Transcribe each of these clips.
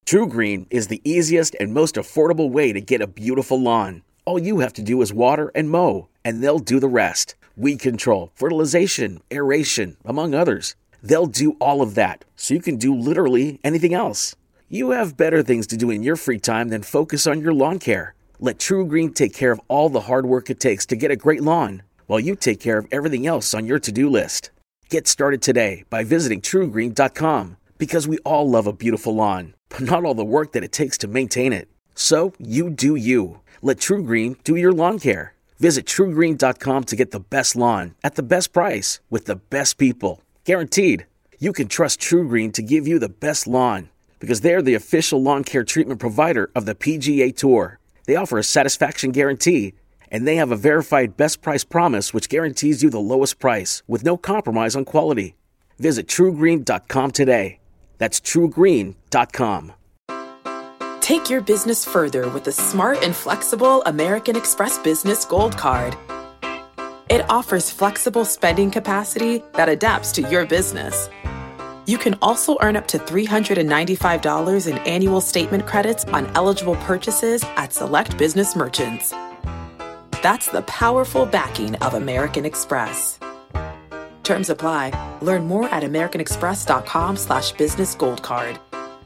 True Green is the easiest and most affordable way to get a beautiful lawn. All you have to do is water and mow, and they'll do the rest. Weed control, fertilization, aeration, among others. They'll do all of that, so you can do literally anything else. You have better things to do in your free time than focus on your lawn care. Let True Green take care of all the hard work it takes to get a great lawn, while you take care of everything else on your to-do list. Get started today by visiting TrueGreen.com, because we all love a beautiful lawn, but not all the work that it takes to maintain it. So, you do you. Let True Green do your lawn care. Visit TrueGreen.com to get the best lawn at the best price with the best people. Guaranteed. You can trust True Green to give you the best lawn because they're the official lawn care treatment provider of the PGA Tour. They offer a satisfaction guarantee, and they have a verified best price promise which guarantees you the lowest price with no compromise on quality. Visit TrueGreen.com today. That's TrueGreen.com. Take your business further with the smart and flexible American Express Business Gold Card. It offers flexible spending capacity that adapts to your business. You can also earn up to $395 in annual statement credits on eligible purchases at select business merchants. That's the powerful backing of American Express. Terms apply. Learn more at americanexpress.com/business gold card.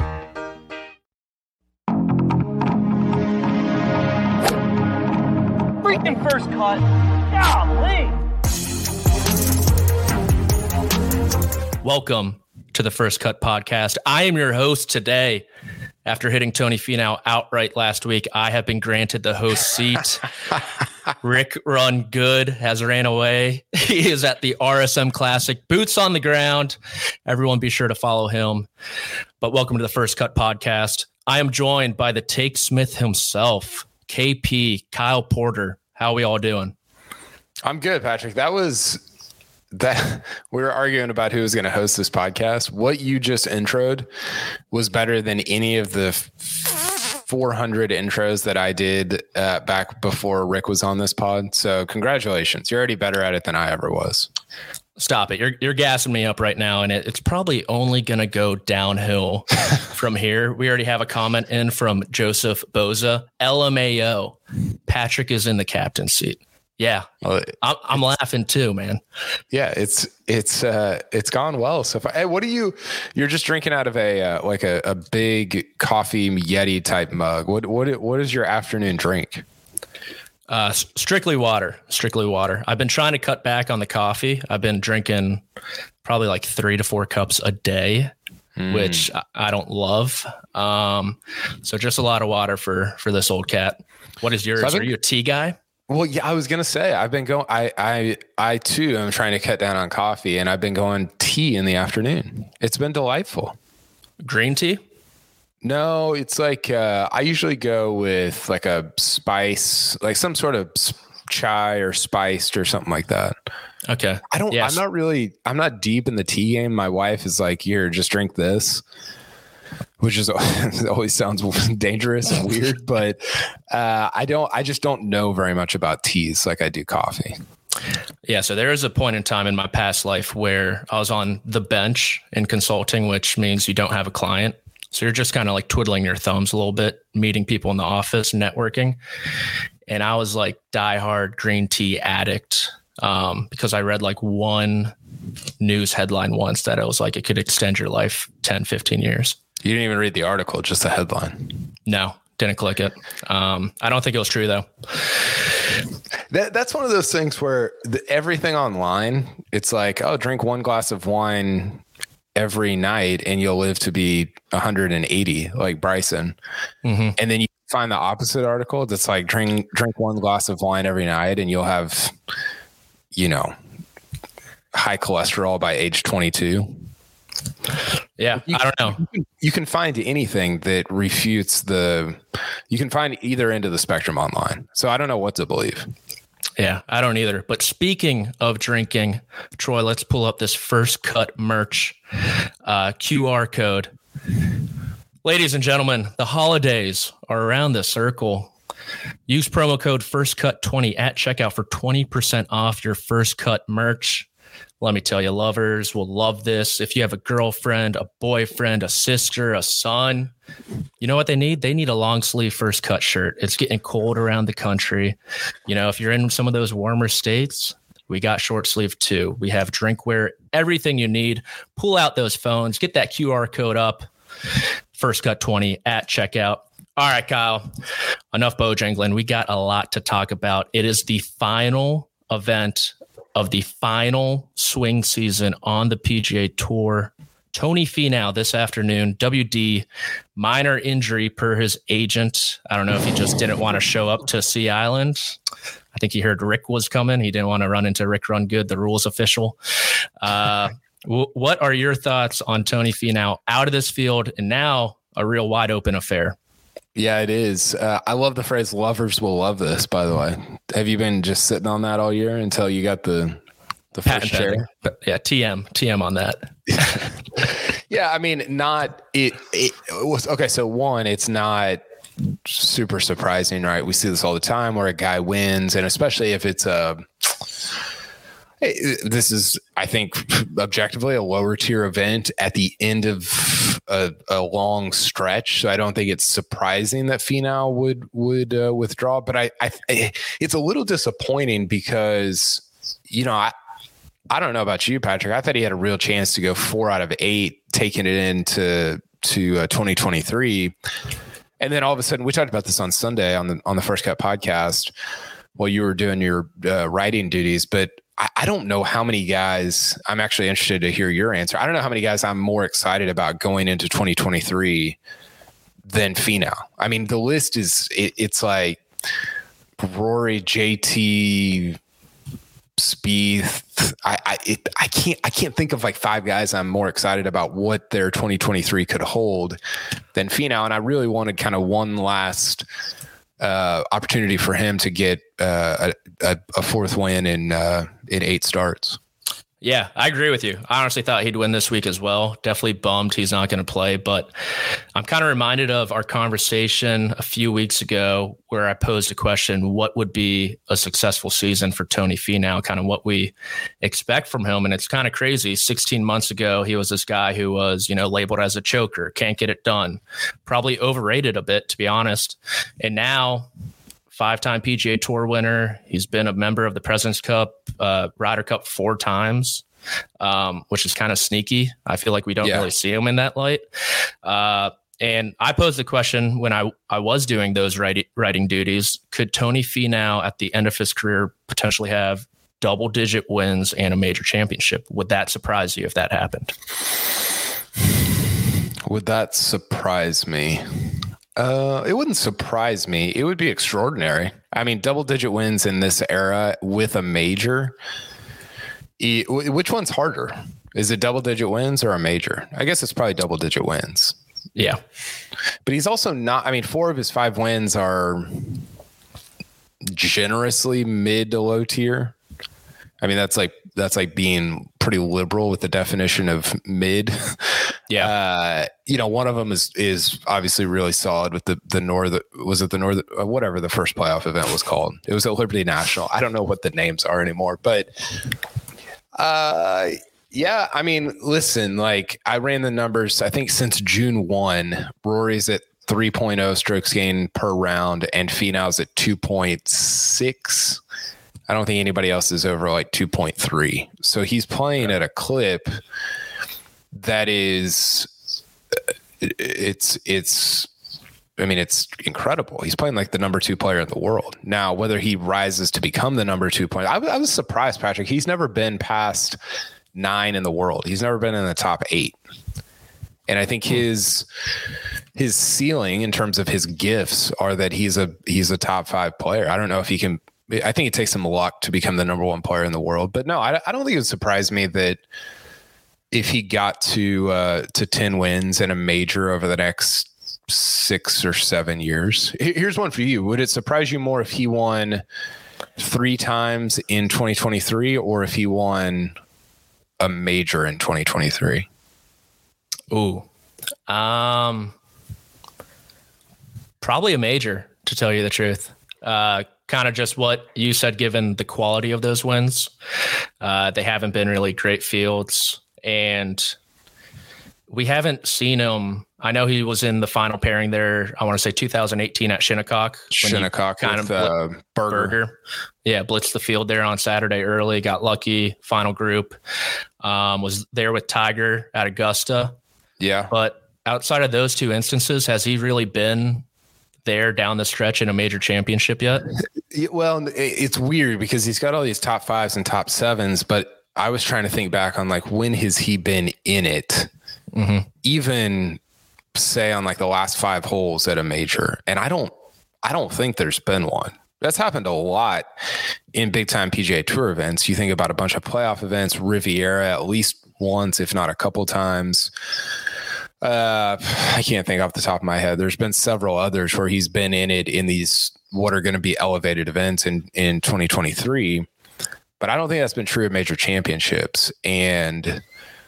Freaking first cut. Golly. Welcome to the First Cut Podcast. I am your host today. After hitting Tony Finau outright last week, I have been granted the host seat. Rick Run Good has ran away. He is at the RSM Classic, boots on the ground. Everyone be sure to follow him. But welcome to the First Cut Podcast. I am joined by the Take Smith himself, KP, Kyle Porter. How are we all doing? I'm good, Patrick. That we were arguing about who was going to host this podcast. What you just introed was better than any of the 400 intros that I did back before Rick was on this pod. So congratulations. You're already better at it than I ever was. Stop it. You're gassing me up right now, and it's probably only going to go downhill from here. We already have a comment in from Joseph Boza. LMAO. Patrick is in the captain's seat. Yeah, well, I'm laughing too, man. Yeah, it's gone well so far. Hey, what are you're just drinking out of a big coffee Yeti type mug. What is your afternoon drink? Strictly water. I've been trying to cut back on the coffee. I've been drinking probably like 3 to 4 cups a day, which I don't love. So just a lot of water for this old cat. What is yours? Are you a tea guy? Well, yeah, I was going to say, I've been going, I too am trying to cut down on coffee, and I've been going tea in the afternoon. It's been delightful. Green tea? No, it's like, I usually go with like a spice, like some sort of chai or spiced or something like that. Okay. I'm not deep in the tea game. My wife is like, here, just drink this, which is always sounds dangerous and weird, but I just don't know very much about teas like I do coffee. Yeah. So there is a point in time in my past life where I was on the bench in consulting, which means you don't have a client. So you're just kind of like twiddling your thumbs a little bit, meeting people in the office, networking. And I was like diehard green tea addict because I read like one news headline once that it was like it could extend your life 10, 15 years. You didn't even read the article, just the headline. No, didn't click it. I don't think it was true, though. That's one of those things where everything online, it's like, oh, drink 1 glass of wine every night and you'll live to be 180, like Bryson. Mm-hmm. And then you find the opposite article that's like drink 1 glass of wine every night and you'll have, high cholesterol by age 22. Yeah, I don't know. You can find anything that refutes you can find either end of the spectrum online. So I don't know what to believe. Yeah, I don't either. But speaking of drinking, Troy, let's pull up this First Cut merch QR code. Ladies and gentlemen, the holidays are around the circle. Use promo code FirstCut20 at checkout for 20% off your First Cut merch. Let me tell you, lovers will love this. If you have a girlfriend, a boyfriend, a sister, a son, you know what they need? They need a long sleeve First Cut shirt. It's getting cold around the country. You know, if you're in some of those warmer states, we got short sleeve too. We have drinkware, everything you need. Pull out those phones, get that QR code up, First Cut 20 at checkout. All right, Kyle, enough Bojangling. We got a lot to talk about. It is the final event of the final swing season on the PGA Tour. Tony Finau this afternoon, WD, minor injury per his agent. I don't know if he just didn't want to show up to Sea Island. I think he heard Rick was coming. He didn't want to run into Rick Run Good, the rules official. What are your thoughts on Tony Finau out of this field and now a real wide open affair? Yeah, it is. I love the phrase "lovers will love this." By the way, have you been just sitting on that all year until you got the first share? But yeah, TM on that. Yeah, I mean, it was okay. So one, it's not super surprising, right? We see this all the time where a guy wins, and especially if it's this is, I think, objectively a lower tier event at the end of a long stretch. So I don't think it's surprising that Finau would withdraw. But it's a little disappointing because, you know, I don't know about you, Patrick. I thought he had a real chance to go 4 out of 8, taking it into 2023. And then all of a sudden, we talked about this on Sunday on the First Cut podcast while you were doing your writing duties, but I don't know how many guys. I'm actually interested to hear your answer. I don't know how many guys I'm more excited about going into 2023 than Finau. I mean, the list it's like Rory, JT, Spieth. I can't think of like 5 guys I'm more excited about what their 2023 could hold than Finau. And I really wanted kind of one last opportunity for him to get a 4th win in 8 starts. Yeah, I agree with you. I honestly thought he'd win this week as well. Definitely bummed he's not going to play, but I'm kind of reminded of our conversation a few weeks ago where I posed a question, what would be a successful season for Tony Finau, kind of what we expect from him. And it's kind of crazy. 16 months ago, he was this guy who was, you know, labeled as a choker, can't get it done, probably overrated a bit, to be honest. And now 5-time PGA Tour winner. He's been a member of the President's Cup, Ryder Cup 4 times, which is kind of sneaky. I feel like we don't really see him in that light. And I posed the question when I was doing those writing duties, could Tony Finau at the end of his career potentially have double-digit wins and a major championship? Would that surprise you if that happened? Would that surprise me? It wouldn't surprise me. It would be extraordinary. I mean, double-digit wins in this era with a major. Which one's harder? Is it double-digit wins or a major? I guess it's probably double-digit wins. Yeah. But he's also not, I mean, 4 of his 5 wins are generously mid to low tier. I mean, that's like being pretty liberal with the definition of mid. Yeah. You know, one of them is obviously really solid with the North. Was it the North? Whatever the first playoff event was called. It was at Liberty National. I don't know what the names are anymore, but yeah, I mean, listen, like I ran the numbers, I think since June 1, Rory's at 3.0 strokes gained per round and Finau's at 2.6. I don't think anybody else is over like 2.3. So he's playing at a clip that is, it's incredible. He's playing like the number 2 player in the world. Now, whether he rises to become the number 2 player, I was surprised, Patrick. He's never been past 9 in the world. He's never been in the top 8. And I think his ceiling in terms of his gifts are that he's a top 5 player. I don't know if he can. I think it takes him luck to become the number 1 player in the world. But no, I don't think it would surprise me that if he got to 10 wins and a major over the next 6 or 7 years. Here's one for you. Would it surprise you more if he won 3 times in 2023 or if he won a major in 2023? Ooh. Probably a major, to tell you the truth. Kind of just what you said, given the quality of those wins. They haven't been really great fields, and we haven't seen him. I know he was in the final pairing there, I want to say 2018 at Shinnecock. Shinnecock with Berger. Yeah, blitzed the field there on Saturday early, got lucky, final group. Was there with Tiger at Augusta. Yeah. But outside of those two instances, has he really been there down the stretch in a major championship yet? Well, it's weird because he's got all these top 5s and top 7s, but I was trying to think back on like, when has he been in it? Mm-hmm. Even say on like the last 5 holes at a major. And I don't think there's been one. That's happened a lot in big time PGA Tour events. You think about a bunch of playoff events, Riviera at least once, if not a couple times. I can't think off the top of my head. There's been several others where he's been in it in these, what are going to be elevated events in 2023. But I don't think that's been true of major championships. And,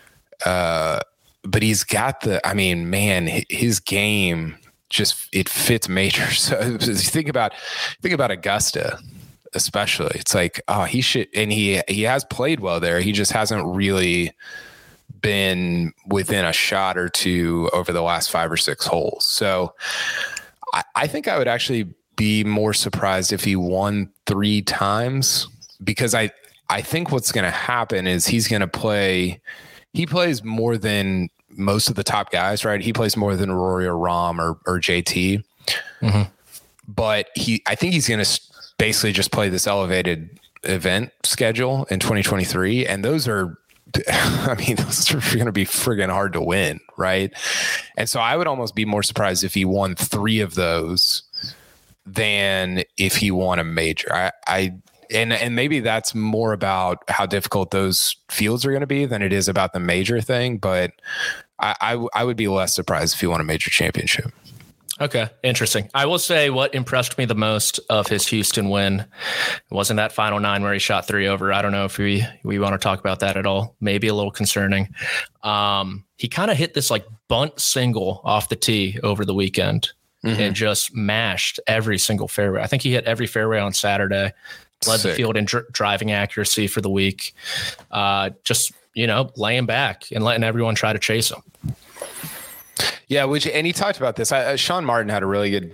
but he's got his game just, it fits majors. So think about Augusta, especially. It's like, oh, he should, and he has played well there. He just hasn't really been within a shot or two over the last 5 or 6 holes. So I think I would actually be more surprised if he won 3 times, because I think what's going to happen is he plays more than most of the top guys, right? He plays more than Rory or Rahm or JT. Mm-hmm. But I think he's going to basically just play this elevated event schedule in 2023. And those are going to be friggin' hard to win, right? And so I would almost be more surprised if he won 3 of those than if he won a major. And maybe that's more about how difficult those fields are going to be than it is about the major thing. But I would be less surprised if he won a major championship. Okay, interesting. I will say what impressed me the most of his Houston win wasn't that final 9 where he shot 3 over. I don't know if we want to talk about that at all. Maybe a little concerning. He kind of hit this like bunt single off the tee over the weekend and just mashed every single fairway. I think he hit every fairway on Saturday. Led the field in driving accuracy for the week. Just, laying back and letting everyone try to chase him. Yeah, and he talked about this. Sean Martin had a really good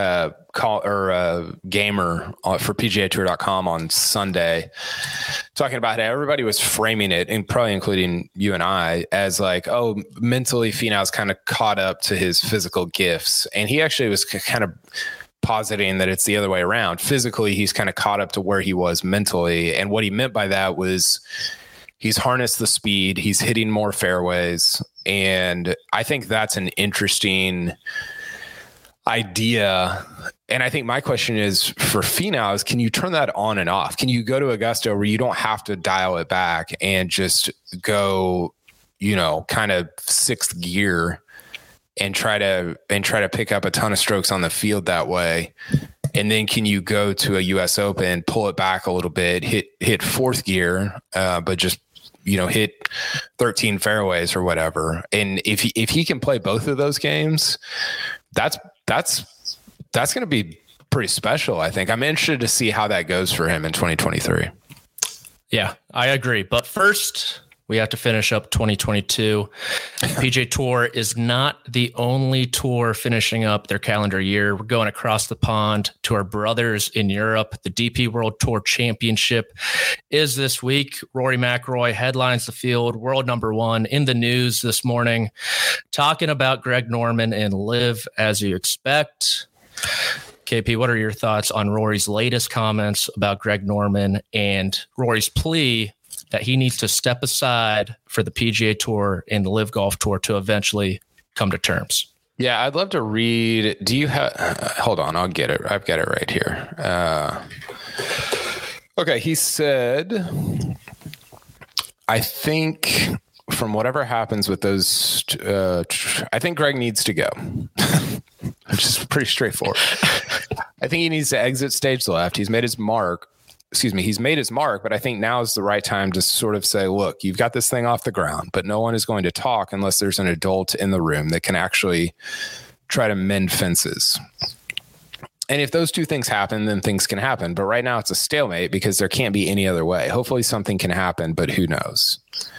gamer for PGAtour.com on Sunday, talking about how everybody was framing it, and probably including you and I, as like, oh, mentally Finau's kind of caught up to his physical gifts. And he actually was kind of positing that it's the other way around. Physically, he's kind of caught up to where he was mentally. And what he meant by that was he's harnessed the speed, he's hitting more fairways. And I think that's an interesting idea. And I think my question is for Finau is, can you turn that on and off? Can you go to Augusta where you don't have to dial it back and just go, kind of 6th gear and try to pick up a ton of strokes on the field that way? And then can you go to a US Open, pull it back a little bit, hit 4th gear, but just, hit 13 fairways or whatever. And if he can play both of those games, that's going to be pretty special. I think I'm interested to see how that goes for him in 2023. Yeah, I agree. But first, we have to finish up 2022. PGA Tour is not the only tour finishing up their calendar year. We're going across the pond to our brothers in Europe. The DP World Tour Championship is this week. Rory McIlroy headlines the field, world number 1 in the news this morning, talking about Greg Norman and LIV as you expect. KP, what are your thoughts on Rory's latest comments about Greg Norman and Rory's plea that he needs to step aside for the PGA Tour and the LIV Golf Tour to eventually come to terms? Yeah, I'd love to read. Do you have? Hold on, I'll get it. I've got it right here. Okay, he said, I think from whatever happens with those, I think Greg needs to go. Which is pretty straightforward. I think he needs to exit stage left. He's made his mark. He's made his mark, but I think now is the right time to sort of say, look, you've got this thing off the ground, but no one is going to talk unless there's an adult in the room that can actually try to mend fences. And if those two things happen, then things can happen. But right now it's a stalemate because there can't be any other way. Hopefully something can happen, but who knows?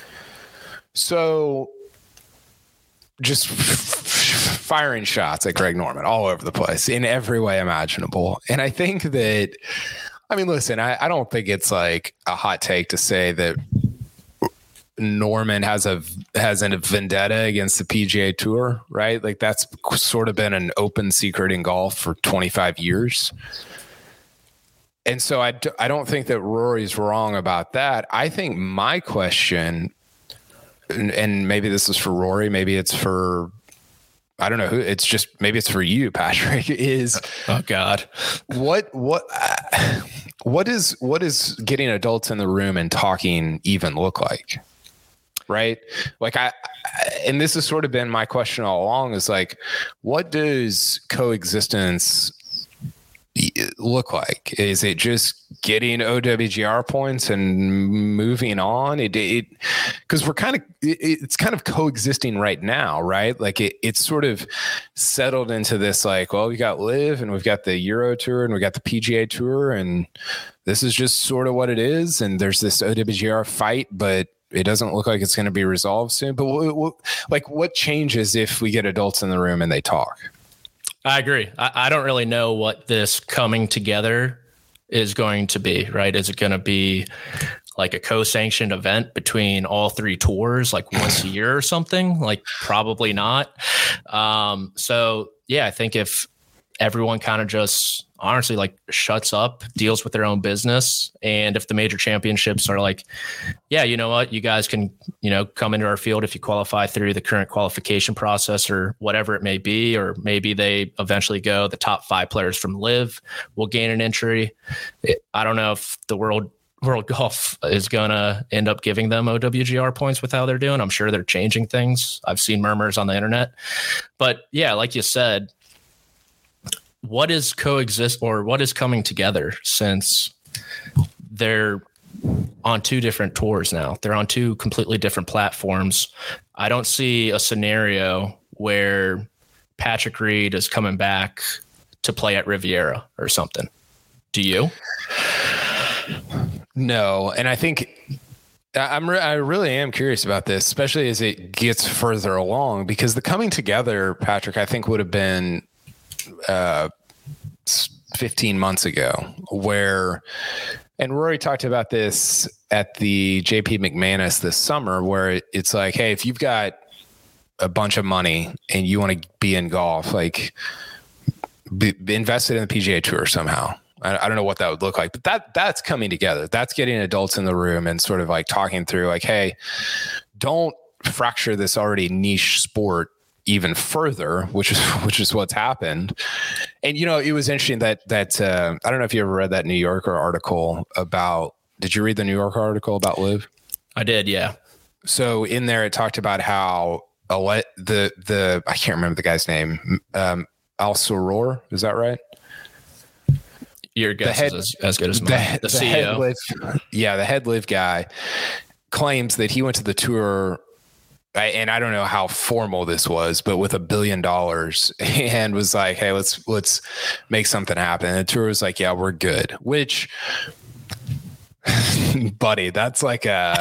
So just firing shots at Greg Norman all over the place in every way imaginable. And I think that, I mean, listen, I don't think it's like a hot take to say that Norman has a vendetta against the PGA Tour, right? Like that's sort of been an open secret in golf for 25 years. And so I don't think that Rory's wrong about that. I think my question, and maybe this is for Rory, maybe it's for, I don't know who, it's just, maybe it's for you, Patrick, is, oh God, what is getting adults in the room and talking even look like? Right? Like and this has sort of been my question all along, is like, what does coexistence look like? Is it just getting OWGR points and moving on? Because it's kind of coexisting right now, right? Like it's sort of settled into this, like, well, we got LIV and we've got the Euro Tour and we got the PGA Tour, and this is just sort of what it is. And there's this OWGR fight, but it doesn't look like it's going to be resolved soon. But what changes if we get adults in the room and they talk? I agree. I don't really know what this coming together is going to be, right? Is it going to be like a co-sanctioned event between all three tours, like once a year or something? Like probably not. So yeah, I think if everyone kind of just honestly like shuts up, deals with their own business, and if the major championships are like, yeah, you know what, you guys can, come into our field if you qualify through the current qualification process or whatever it may be, or maybe they eventually go, the top 5 players from LIV will gain an entry. I don't know if the World Golf is going to end up giving them OWGR points with how they're doing. I'm sure they're changing things. I've seen murmurs on the internet, but yeah, like you said, what is coming together, since they're on 2 different tours now? They're on 2 completely different platforms. I don't see a scenario where Patrick Reed is coming back to play at Riviera or something. Do you? No. And I think I really am curious about this, especially as it gets further along, because the coming together, Patrick, I think would have been 15 months ago, and Rory talked about this at the JP McManus this summer, where it's like, hey, if you've got a bunch of money and you want to be in golf, like be invested in the PGA Tour somehow. I don't know what that would look like, but that's coming together. That's getting adults in the room and sort of like talking through, like, hey, don't fracture this already niche sport even further, which is what's happened. And, it was interesting that I don't know if you ever read that New Yorker article about, did you read the New Yorker article about LIV? I did. Yeah. So in there, it talked about how I can't remember the guy's name. Al Soror. Is that right? Your guess is as good as mine. The CEO. The head LIV guy claims that he went to the tour, and I don't know how formal this was, but with $1 billion, and was like, hey, let's make something happen. And the tour was like, yeah, we're good. Which, buddy, that's like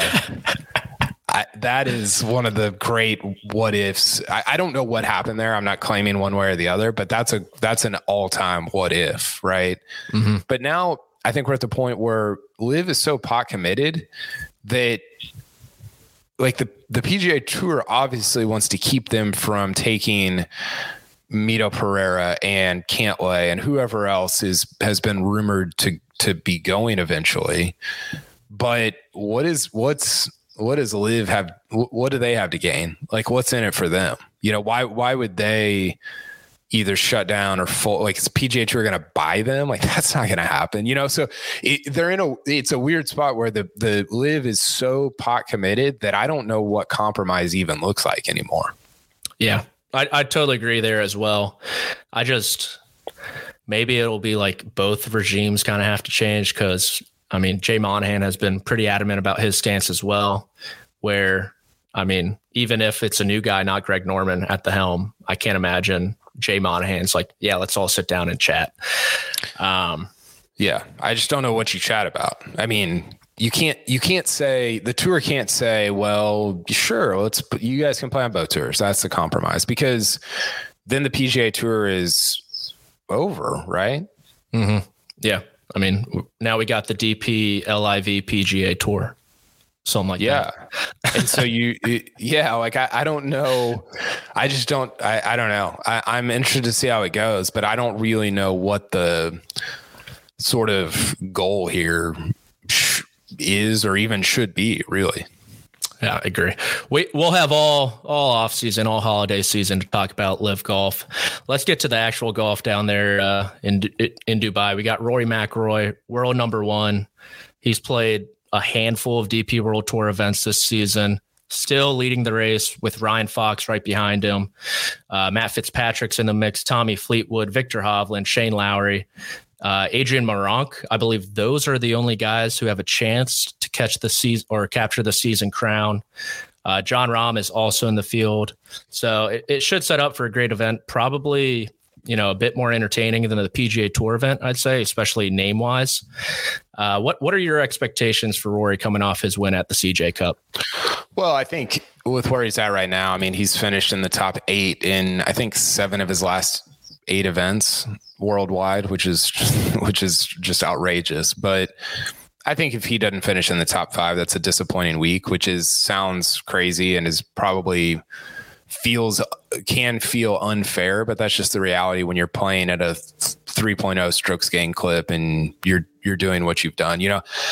that is one of the great what ifs. I don't know what happened there. I'm not claiming one way or the other, but that's an all-time what if, right? Mm-hmm. But now I think we're at the point where LIV is so pot committed that, like, the PGA Tour obviously wants to keep them from taking Mito Pereira and Cantlay and whoever else has been rumored to be going eventually. But what does LIV have? What do they have to gain? Like, what's in it for them? Why would they either shut down or full? Like, is PGA Tour going to buy them? Like, that's not going to happen. So it's a weird spot where the LIV is so pot committed that I don't know what compromise even looks like anymore. Yeah, I totally agree there as well. Maybe it'll be like both regimes kind of have to change, because I mean, Jay Monahan has been pretty adamant about his stance as well, where, I mean, even if it's a new guy, not Greg Norman at the helm, I can't imagine Jay Monahan's like, yeah, let's all sit down and chat. Yeah, I just don't know what you chat about. I mean, you can't say, the tour can't say, well, sure, you guys can play on both tours. That's the compromise, because then the PGA Tour is over, right? Mm-hmm. Yeah. I mean, now we got the DP LIV PGA Tour. Something like that. And so I don't know. I just don't, I don't know. I'm interested to see how it goes, but I don't really know what the sort of goal here is or even should be, really. Yeah, I agree. We'll have all off season, all holiday season to talk about LIV Golf. Let's get to the actual golf down there in Dubai. We got Rory McIlroy, world number 1. He's played a handful of DP World Tour events this season, still leading the race with Ryan Fox right behind him. Matt Fitzpatrick's in the mix, Tommy Fleetwood, Victor Hovland, Shane Lowry, Adrian Meronk. I believe those are the only guys who have a chance to catch the season or capture the season crown. Jon Rahm is also in the field. So it should set up for a great event, probably, a bit more entertaining than the PGA Tour event, I'd say, especially name wise. What are your expectations for Rory coming off his win at the CJ Cup? Well, I think with where he's at right now, I mean, he's finished in the top 8 in, I think, 7 of his last 8 events worldwide, which is just outrageous. But I think if he doesn't finish in the top 5, that's a disappointing week, which sounds crazy and is probably can feel unfair, but that's just the reality when you're playing at a 3.0 strokes gain clip and you're doing what you've done.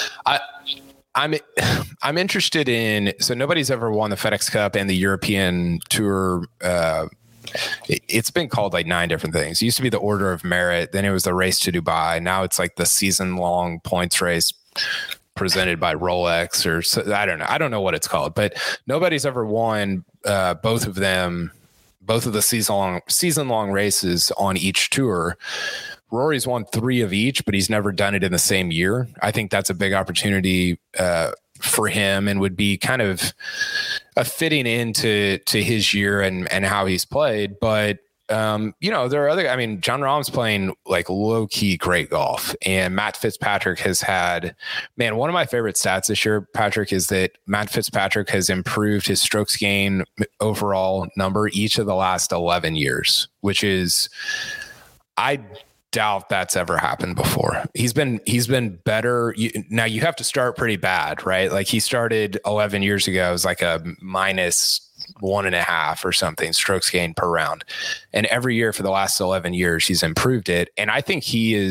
I'm interested in, so nobody's ever won the FedEx Cup and the European Tour. It's been called like 9 different things. It used to be the Order of Merit, then it was the Race to Dubai. Now it's like the season-long points race presented by Rolex, or so, I don't know. I don't know what it's called, but nobody's ever won both of the season-long races on each tour. Rory's won 3 of each, but he's never done it in the same year. I think that's a big opportunity for him and would be kind of a fitting into his year and how he's played. But there are other, I mean, Jon Rahm's playing like low key great golf, and Matt Fitzpatrick has had, man, one of my favorite stats this year, Patrick, is that Matt Fitzpatrick has improved his strokes gain overall number each of the last 11 years, which is, I doubt that's ever happened before. He's been better. Now you have to start pretty bad, right? Like he started 11 years ago, it was like a -1.5 or something strokes gained per round. And every year for the last 11 years, he's improved it. And I think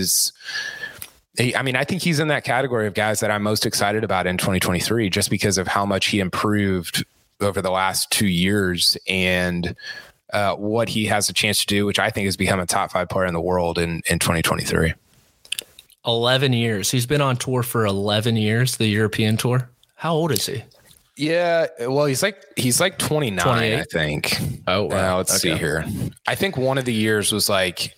I think he's in that category of guys that I'm most excited about in 2023, just because of how much he improved over the last 2 years and what he has a chance to do, which I think has become a top 5 player in the world in 2023. 11 years. He's been on tour for 11 years, the European Tour. How old is he? Yeah, well, he's like 29, 28? I think. Oh, wow. Let's see here. I think one of the years was he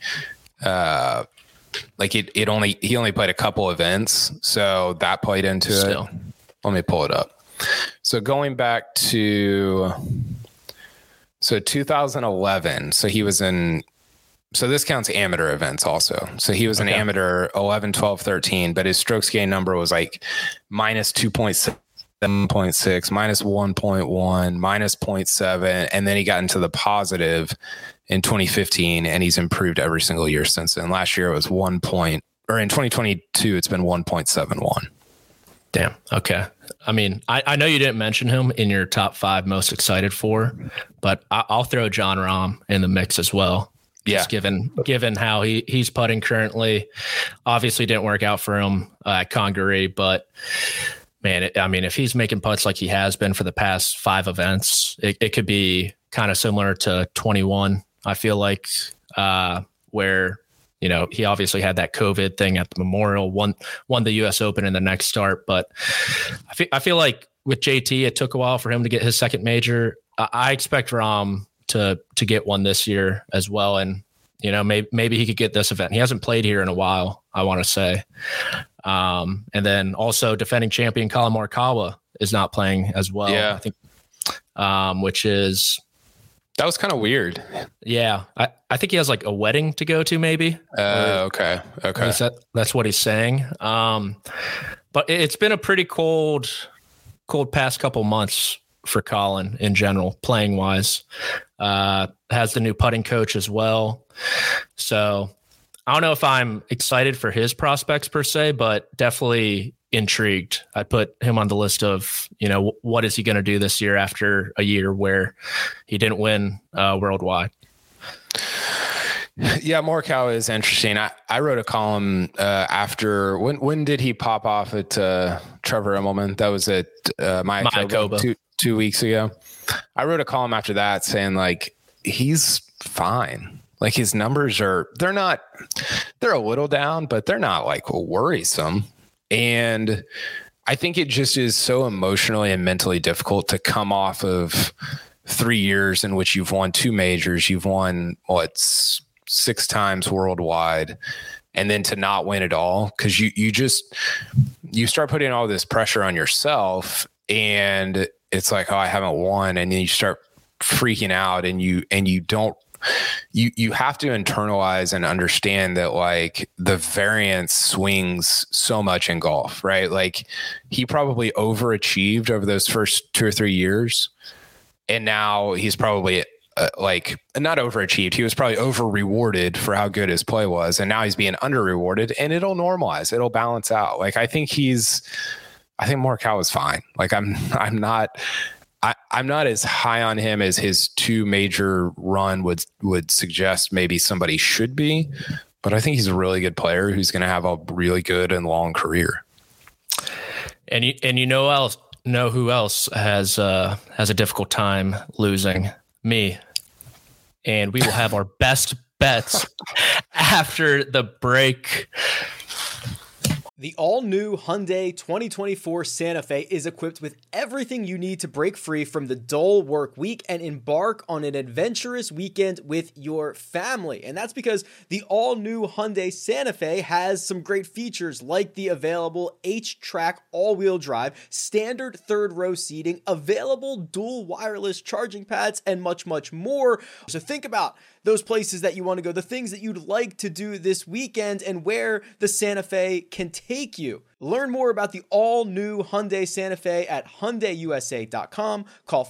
only played a couple events, so that played into it. Let me pull it up. So going back to 2011. So he was so this counts amateur events also. So he was an amateur 11, 12, 13, but his strokes gain number was like -2.7. 7.6, -1.1, -0.7, and then he got into the positive in 2015, and he's improved every single year since then. Last year it was in 2022 it's been 1.71. Damn. Okay. I mean, I know you didn't mention him in your top 5 most excited for, but I'll throw Jon Rahm in the mix as well. Yeah. Just given how he's putting currently, obviously didn't work out for him at Congaree, but man, if he's making putts like he has been for the past 5 events, it could be kind of similar to 21. I feel like where, he obviously had that COVID thing at the Memorial, won the U.S. Open in the next start. But I feel like with JT, it took a while for him to get his second major. I expect Rahm to get one this year as well. And, maybe he could get this event. He hasn't played here in a while, I want to say. And then also defending champion Collin Morikawa is not playing as well. Yeah. I think, which is That was kind of weird. Yeah. I think he has like a wedding to go to maybe. Okay. That's what he's saying. But it's been a pretty cold past couple months for Colin in general, playing wise. Has the new putting coach as well. So I don't know if I'm excited for his prospects per se, but definitely intrigued. I put him on the list of, what is he going to do this year after a year where he didn't win worldwide. Yeah, Morikawa is interesting. I wrote a column after when did he pop off at Trevor Immelman? That was at Mayakoba 2 weeks ago. I wrote a column after that saying like he's fine. Like his numbers they're a little down, but they're not like worrisome. And I think it just is so emotionally and mentally difficult to come off of 3 years in which you've won 2 majors, you've won 6 times worldwide, and then to not win at all. Cause you start putting all this pressure on yourself and it's like, oh, I haven't won. And then you start freaking out and you have to internalize and understand that like the variance swings so much in golf, right? Like he probably overachieved over those first 2 or 3 years. And now he's probably not overachieved. He was probably over rewarded for how good his play was. And now he's being under rewarded and it'll normalize. It'll balance out. Like, I think Morikawa is fine. Like I'm not as high on him as his 2 major run would suggest maybe somebody should be, but I think he's a really good player who's going to have a really good and long career. And know who else has a difficult time losing? Me. And we will have our best bets after the break. The all-new Hyundai 2024 Santa Fe is equipped with everything you need to break free from the dull work week and embark on an adventurous weekend with your family. And that's because the all-new Hyundai Santa Fe has some great features like the available H-Track all-wheel drive, standard third-row seating, available dual wireless charging pads, and much, much more. So think about those places that you want to go, the things that you'd like to do this weekend, and where the Santa Fe can take you. Learn more about the all-new Hyundai Santa Fe at HyundaiUSA.com. Call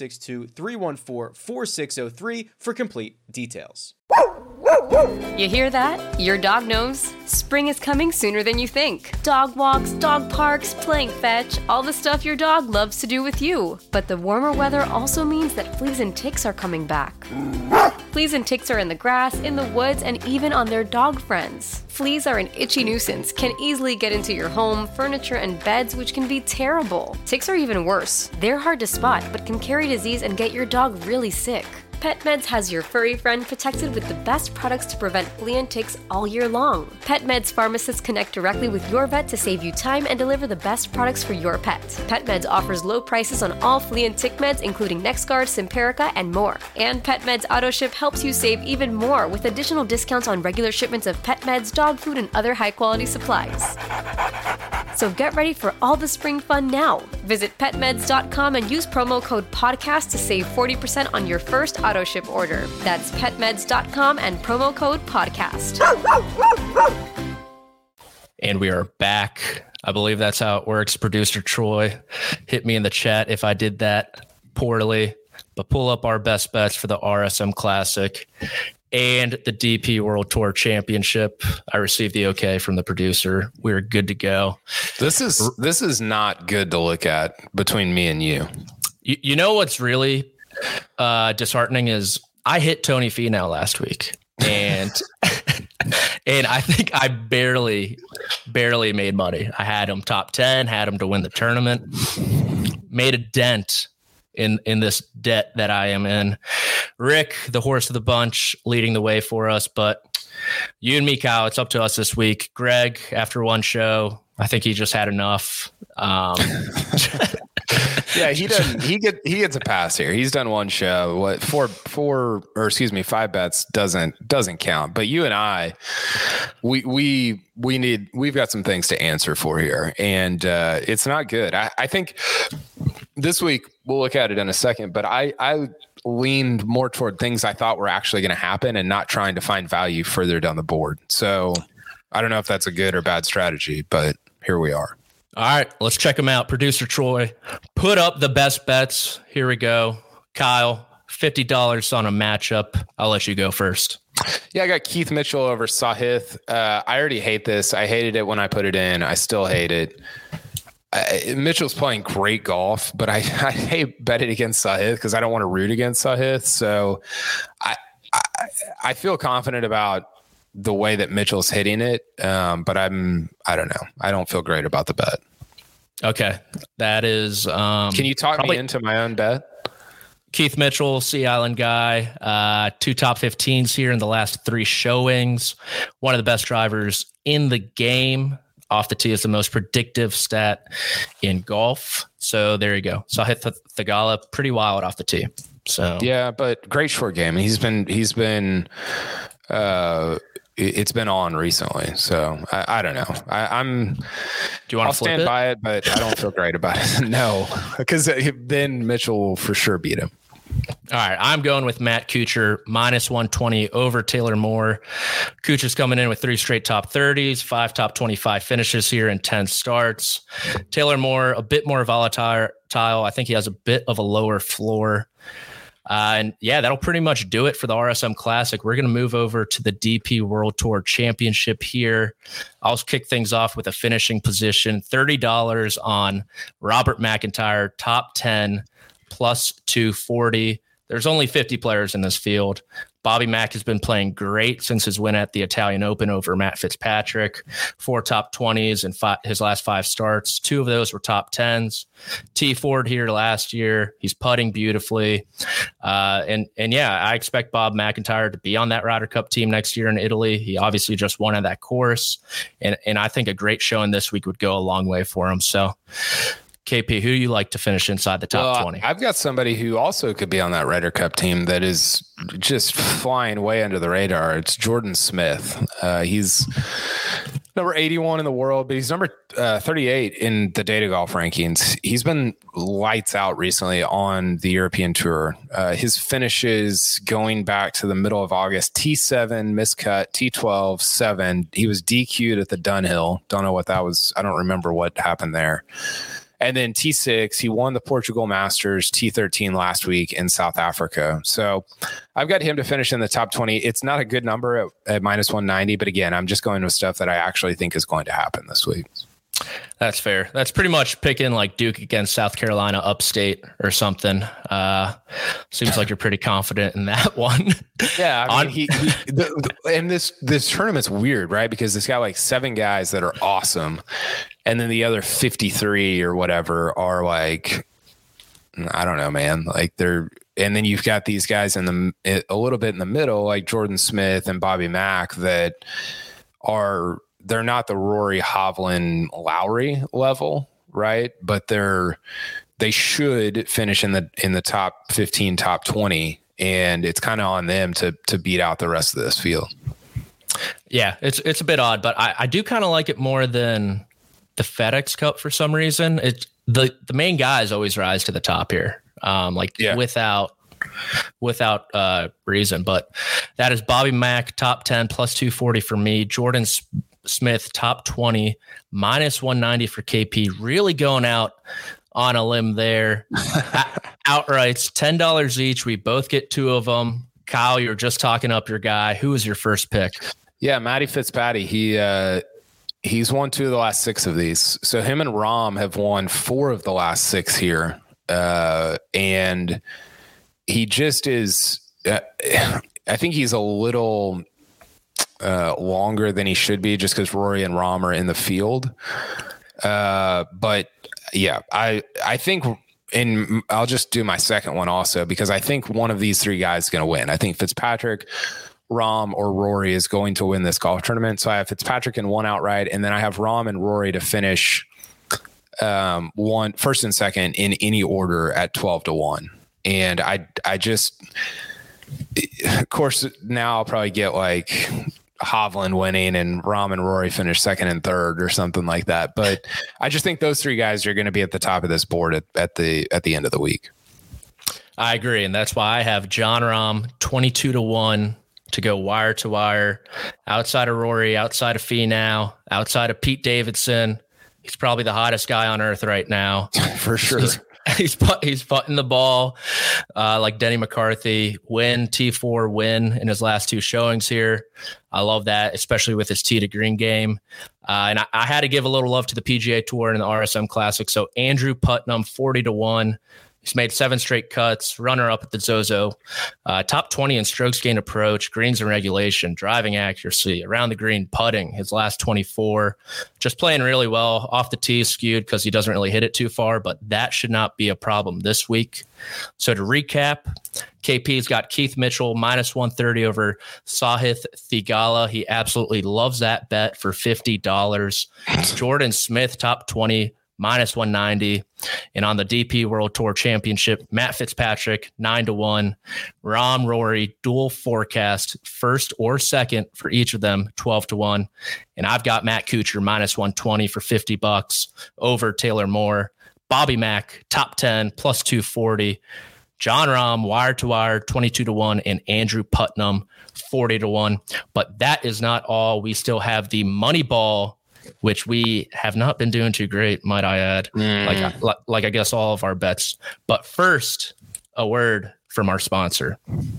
562-314-4603 for complete details. You hear that? Your dog knows spring is coming sooner than you think. Dog walks, dog parks, playing fetch, all the stuff your dog loves to do with you. But the warmer weather also means that fleas and ticks are coming back. Fleas and ticks are in the grass, in the woods, and even on their dog friends. Fleas are an itchy nuisance, can easily get into your home, furniture, and beds, which can be terrible. Ticks are even worse. They're hard to spot, but can carry disease and get your dog really sick. PetMeds has your furry friend protected with the best products to prevent flea and ticks all year long. PetMeds pharmacists connect directly with your vet to save you time and deliver the best products for your pet. PetMeds offers low prices on all flea and tick meds, including NexGard, Simparica, and more. And PetMeds AutoShip helps you save even more with additional discounts on regular shipments of pet meds, dog food, and other high-quality supplies. So get ready for all the spring fun now. Visit PetMeds.com and use promo code PODCAST to save 40% on your first AutoShip order. That's PetMeds.com and promo code PODCAST. And we are back. I believe that's how it works. Producer Troy, hit me in the chat if I did that poorly. But pull up our best bets for the RSM Classic and the DP World Tour Championship. I received the okay from the producer. We're good to go. This is not good to look at between me and you. You know what's really disheartening is I hit Tony Finau last week, and and I think I barely made money. I had him top 10, had him to win the tournament, made a dent in this debt that I am in. Rick, the horse of the bunch, leading the way for us, but you and me, Kyle, it's up to us this week. Greg, after one show, I think he just had enough. Yeah, he doesn't. He gets a pass here. He's done one show. What 5 bets doesn't count. But you and I, we've got some things to answer for here, and it's not good. I think this week we'll look at it in a second. But I leaned more toward things I thought were actually going to happen and not trying to find value further down the board. So I don't know if that's a good or bad strategy, but here we are. All right, let's check them out. Producer Troy, put up the best bets. Here we go. Kyle, $50 on a matchup. I'll let you go first. Yeah, I got Keith Mitchell over Sahith. I already hate this. I hated it when I put it in. I still hate it. Mitchell's playing great golf, but I hate betting against Sahith because I don't want to root against Sahith. So I feel confident about the way that Mitchell's hitting it, but I don't know. I don't feel great about the bet. Okay, that is. Can you talk me into my own bet? Keith Mitchell, Sea Island guy, 2 top 15s here in the last 3 showings. One of the best drivers in the game. Off the tee is the most predictive stat in golf. So there you go. So I hit Thagala pretty wild off the tee. So yeah, but great short game. He's been it's been on recently. So I don't know. Do you want to flip stand it? by it, but I don't feel great about it. No, because then Mitchell will for sure beat him. All right, I'm going with Matt Kuchar, -120 over Taylor Moore. Kuchar's coming in with 3 straight top 30s, 5 top 25 finishes here in 10 starts. Taylor Moore, a bit more volatile. I think he has a bit of a lower floor. And yeah, that'll pretty much do it for the RSM Classic. We're going to move over to the DP World Tour Championship here. I'll kick things off with a finishing position, $30 on Robert McIntyre, top 10, +240. There's only 50 players in this field. Bobby Mack has been playing great since his win at the Italian Open over Matt Fitzpatrick. 4 top 20s in his last 5 starts. 2 of those were top 10s. T Ford here last year. He's putting beautifully. And yeah, I expect Bob McIntyre to be on that Ryder Cup team next year in Italy. He obviously just won at that course. And I think a great showing this week would go a long way for him. So KP, who do you like to finish inside the top 20? I've got somebody who also could be on that Ryder Cup team that is just flying way under the radar. It's Jordan Smith. He's number 81 in the world, but he's number 38 in the Data Golf rankings. He's been lights out recently on the European Tour. His finishes going back to the middle of August, T7, miscut, T12, 7. He was DQ'd at the Dunhill. Don't know what that was. I don't remember what happened there. And then T6, he won the Portugal Masters, T13 last week in South Africa. So I've got him to finish in the top 20. It's not a good number at -190, but again, I'm just going with stuff that I actually think is going to happen this week. That's fair. That's pretty much picking like Duke against South Carolina upstate or something. Seems like you're pretty confident in that one. Yeah. I mean, and this tournament's weird, right? Because it's got like 7 guys that are awesome. And then the other 53 or whatever are like, I don't know, man. Like and then you've got these guys a little bit in the middle, like Jordan Smith and Bobby Mack that they're not the Rory, Hovland, Lowry level, right? But they should finish in the top 15, top 20, and it's kind of on them to beat out the rest of this field. Yeah, it's a bit odd, but I do kind of like it more than the FedEx Cup for some reason. The main guys always rise to the top here, without reason. But that is Bobby Mack, top 10, +240 for me. Jordan Smith, top 20, -190 for KP. Really going out on a limb there. Outrights, $10 each. We both get 2 of them. Kyle, you're just talking up your guy. Who was your first pick? Yeah, Matty Fitzpatrick. He's won 2 of the last 6 of these. So him and Rahm have won 4 of the last 6 here. And he just is, I think he's a little longer than he should be just because Rory and Rahm are in the field. But yeah, I think, and I'll just do my second one also because I think one of these 3 guys is going to win. I think Fitzpatrick, Rahm, or Rory is going to win this golf tournament. So I have Fitzpatrick in 1 outright, and then I have Rahm and Rory to finish first and second in any order at 12-1. And I just, of course, now I'll probably get like Hovland winning and Rahm and Rory finish second and third or something like that. But I just think those 3 guys are going to be at the top of this board at the end of the week. I agree. And that's why I have Jon Rahm 22-1 to go wire to wire, outside of Rory, outside of Finau, outside of Pete Davidson. He's probably the hottest guy on earth right now. For sure. He's putting the ball like Denny McCarthy. Win, T4 win in his last 2 showings here. I love that, especially with his tee to green game. And I had to give a little love to the PGA Tour and the RSM Classic. So Andrew Putnam, 40-1. He's made 7 straight cuts, runner-up at the Zozo. Top 20 in strokes gained approach, greens and regulation, driving accuracy, around the green, putting, his last 24. Just playing really well. Off the tee skewed because he doesn't really hit it too far, but that should not be a problem this week. So to recap, KP's got Keith Mitchell -130 over Sahith Theegala. He absolutely loves that bet for $50. Jordan Smith, top 20, -190. And on the DP World Tour Championship, Matt Fitzpatrick, 9-1. Rahm, Rory, dual forecast, first or second for each of them, 12-1. And I've got Matt Kuchar, -120 for $50 over Taylor Moore. Bobby Mack, top 10, +240. Jon Rahm, wire to wire, 22-1. And Andrew Putnam, 40-1. But that is not all. We still have the Moneyball, which we have not been doing too great, might I add, like I guess all of our bets. But first, a word from our sponsor.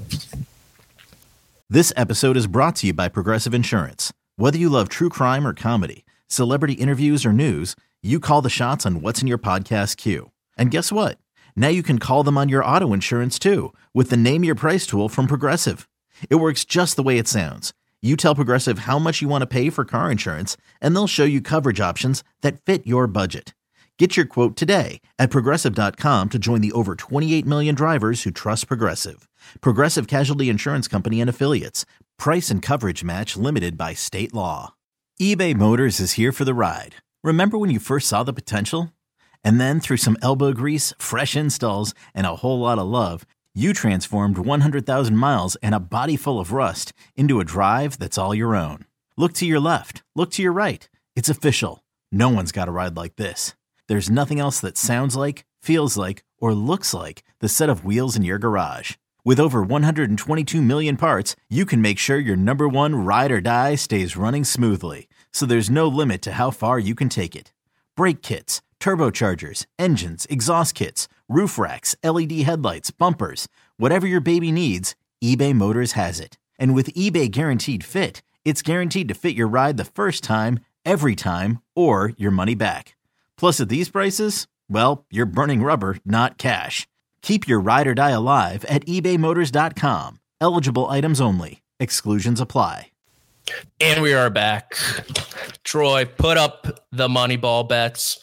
This episode is brought to you by Progressive Insurance. Whether you love true crime or comedy, celebrity interviews or news, you call the shots on what's in your podcast queue. And guess what? Now you can call them on your auto insurance too with the Name Your Price tool from Progressive. It works just the way it sounds. You tell Progressive how much you want to pay for car insurance, and they'll show you coverage options that fit your budget. Get your quote today at Progressive.com to join the over 28 million drivers who trust Progressive. Progressive Casualty Insurance Company and Affiliates. Price and coverage match limited by state law. eBay Motors is here for the ride. Remember when you first saw the potential? And then through some elbow grease, fresh installs, and a whole lot of love, you transformed 100,000 miles and a body full of rust into a drive that's all your own. Look to your left. Look to your right. It's official. No one's got a ride like this. There's nothing else that sounds like, feels like, or looks like the set of wheels in your garage. With over 122 million parts, you can make sure your number one ride or die stays running smoothly. So there's no limit to how far you can take it. Brake kits, turbochargers, engines, exhaust kits, roof racks, LED headlights, bumpers, whatever your baby needs, eBay Motors has it. And with eBay Guaranteed Fit, it's guaranteed to fit your ride the first time, every time, or your money back. Plus at these prices, well, you're burning rubber, not cash. Keep your ride or die alive at ebaymotors.com. Eligible items only. Exclusions apply. And we are back. Troy, put up the Moneyball bets.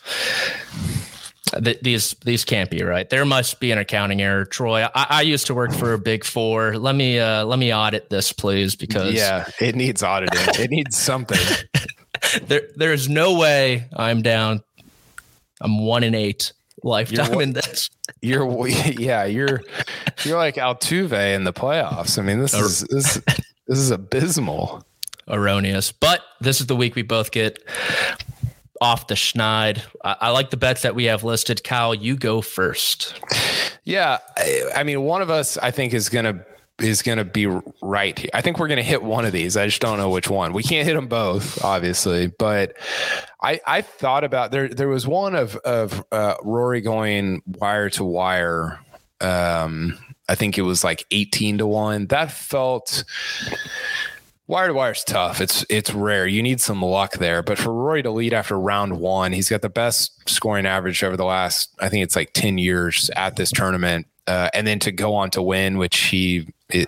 These can't be right. There must be an accounting error. Troy, I used to work for a Big Four. Let me audit this, please, because it needs auditing. It needs something. There's no way I'm down. I'm 1-8 lifetime in this. You're like Altuve in the playoffs. I mean, this is abysmal. Erroneous, but this is the week we both get off the schneid. I like the bets that we have listed. Kyle, you go first. Yeah, I mean, one of us I think is gonna be right here. I think we're gonna hit one of these. I just don't know which one. We can't hit them both, obviously, but I thought about there was one of Rory going wire to wire. I think it was like 18-1. That felt. Wire to wire is tough. It's rare. You need some luck there. But for Rory to lead after round one, he's got the best scoring average over the last, I think it's like 10 years at this tournament. And then to go on to win, which he's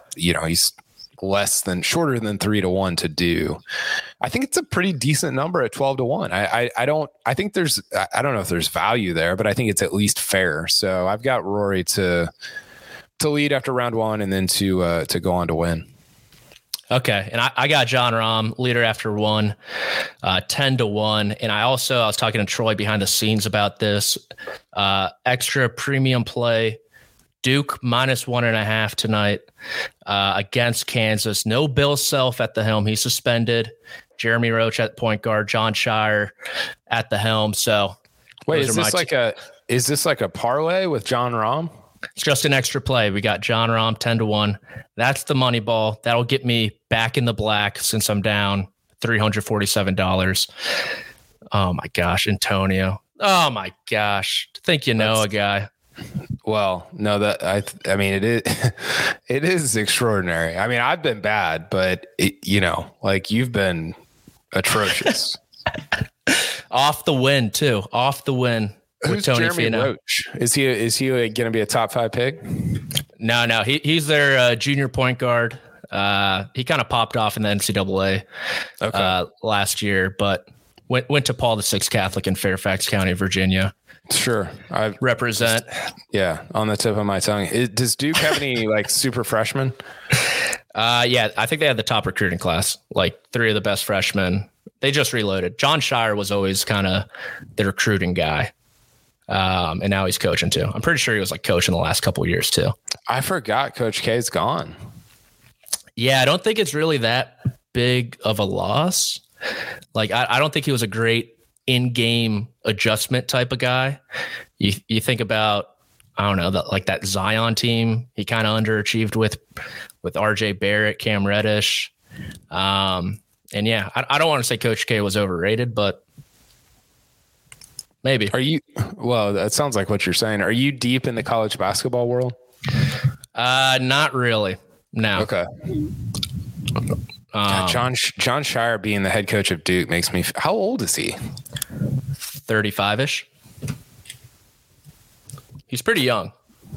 shorter than 3-1 to do. I think it's a pretty decent number at 12-1. I don't know if there's value there, but I think it's at least fair. So I've got Rory to lead after round one and then to go on to win. Okay, and I got Jon Rahm, leader after one, 10-1. And I was talking to Troy behind the scenes about this. Extra premium play, Duke -1.5 tonight against Kansas. No Bill Self at the helm. He's suspended. Jeremy Roach at point guard, John Shire at the helm. So wait, is this like a parlay with Jon Rahm? It's just an extra play. We got John Rahm 10-1. That's the money ball. That'll get me back in the black since I'm down $347. Oh my gosh, Antonio. Oh my gosh. Think you know a guy. Well, no, I mean, it is extraordinary. I mean, I've been bad, but you've been atrocious. Off the win too. Off the win. Who's Tony Jeremy Finau. Roach? Is he going to be a top 5 pick? No. He's their junior point guard. He kind of popped off in the NCAA last year, but went to Paul VI Catholic in Fairfax County, Virginia. Sure. I represent. Yeah. On the tip of my tongue. Does Duke have any super freshmen? Yeah, I think they had the top recruiting class, like 3 of the best freshmen. They just reloaded. John Shire was always kind of the recruiting guy. And now he's coaching too. I'm pretty sure he was coaching the last couple of years too. I forgot Coach K's gone. Yeah. I don't think it's really that big of a loss. I don't think he was a great in-game adjustment type of guy. You think about, I don't know, that Zion team, he kind of underachieved with RJ Barrett, Cam Reddish. And yeah, I don't want to say Coach K was overrated, but maybe. Well, that sounds like what you're saying. Are you deep in the college basketball world? Not really. No. Okay. John Shire being the head coach of Duke makes me. How old is he? 35-ish. He's pretty young.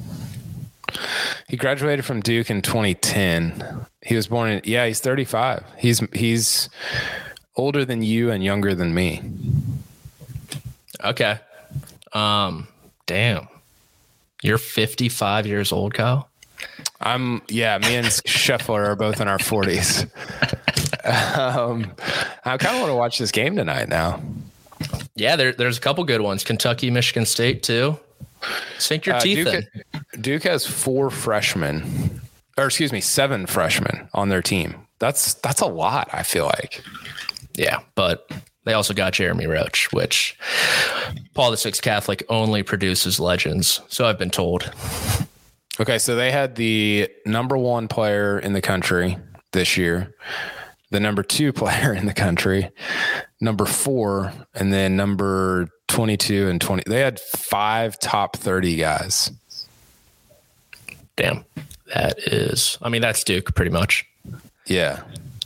He graduated from Duke in 2010. He was born in. Yeah, he's 35. He's older than you and younger than me. Okay. Damn. You're 55 years old, Kyle? Me and Scheffler are both in our 40s. I kind of want to watch this game tonight now. Yeah, there's a couple good ones. Kentucky, Michigan State, too. Sink your teeth in. Duke has 7 freshmen on their team. That's a lot, I feel like. Yeah, but they also got Jeremy Roach, which Paul VI Catholic only produces legends. So I've been told. Okay, so they had the number 1 player in the country this year, the number 2 player in the country, number 4, and then number 22 and 20. They had 5 top 30 guys. Damn. That's Duke pretty much. Yeah.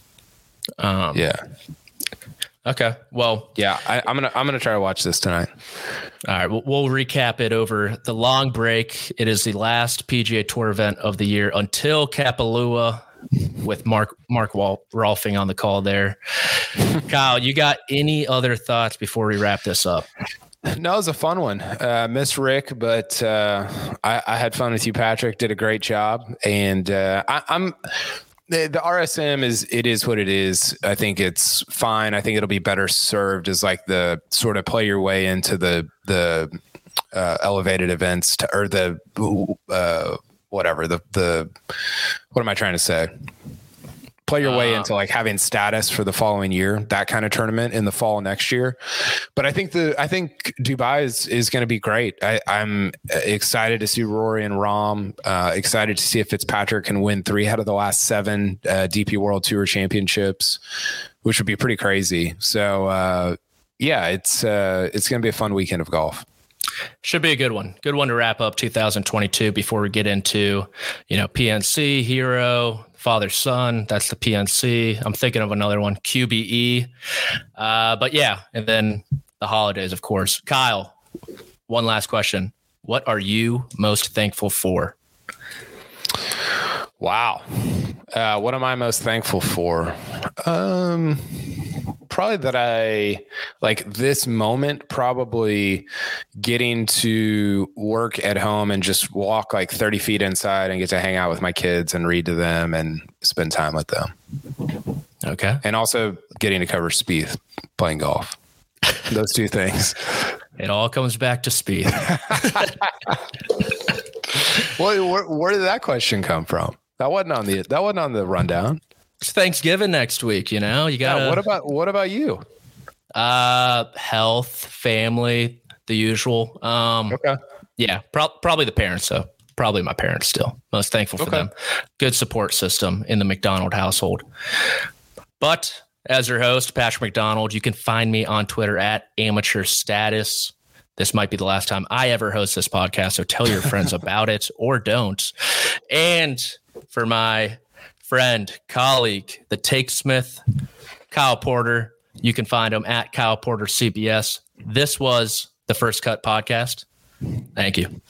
Yeah. Okay. Well, yeah, I'm gonna try to watch this tonight. All right. We'll recap it over the long break. It is the last PGA Tour event of the year until Kapalua, with Mark Rolfing on the call there. Kyle, you got any other thoughts before we wrap this up? No, it was a fun one. Miss Rick, but I had fun with you, Patrick. Did a great job, and I'm. The RSM is what it is. I think it's fine. I think it'll be better served as the sort of play your way into the elevated events or the whatever the what am I trying to say? Play your way into having status for the following year, that kind of tournament in the fall next year. But I think Dubai is going to be great. I'm excited to see Rory and Rahm. Excited to see if Fitzpatrick can win 3 out of the last 7 DP World Tour championships, which would be pretty crazy. So it's going to be a fun weekend of golf. Should be a good one. Good one to wrap up 2022 before we get into, PNC, Hero, Father Son. That's the PNC. I'm thinking of another one, QBE. But yeah, and then the holidays, of course. Kyle, one last question. What are you most thankful for? Wow. What am I most thankful for? Probably that I this moment, probably getting to work at home and just walk 30 feet inside and get to hang out with my kids and read to them and spend time with them. Okay. And also getting to cover Spieth playing golf. Those 2 things. It all comes back to Spieth. Where did that question come from? That wasn't on the rundown. It's Thanksgiving next week, you got what about you? Health, family, the usual. Okay. Yeah, probably the parents though. probably my parents still. Most thankful for them. Good support system in the McDonald household. But as your host, Patrick McDonald, you can find me on Twitter at Amateur Status. This might be the last time I ever host this podcast, so tell your friends about it or don't. And for my friend, colleague, the Takesmith, Kyle Porter, you can find him at Kyle Porter CBS. This was the First Cut Podcast. Thank you.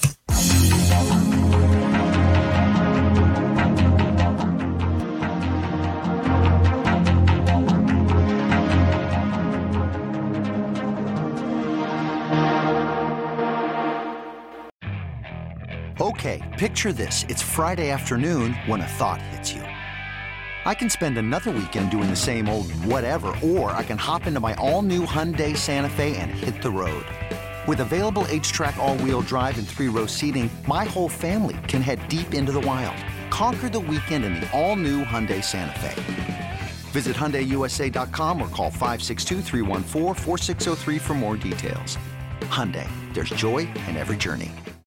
Okay, picture this. It's Friday afternoon when a thought hits you. I can spend another weekend doing the same old whatever, or I can hop into my all-new Hyundai Santa Fe and hit the road. With available H-Track all-wheel drive and 3-row seating, my whole family can head deep into the wild. Conquer the weekend in the all-new Hyundai Santa Fe. Visit HyundaiUSA.com or call 562-314-4603 for more details. Hyundai, there's joy in every journey.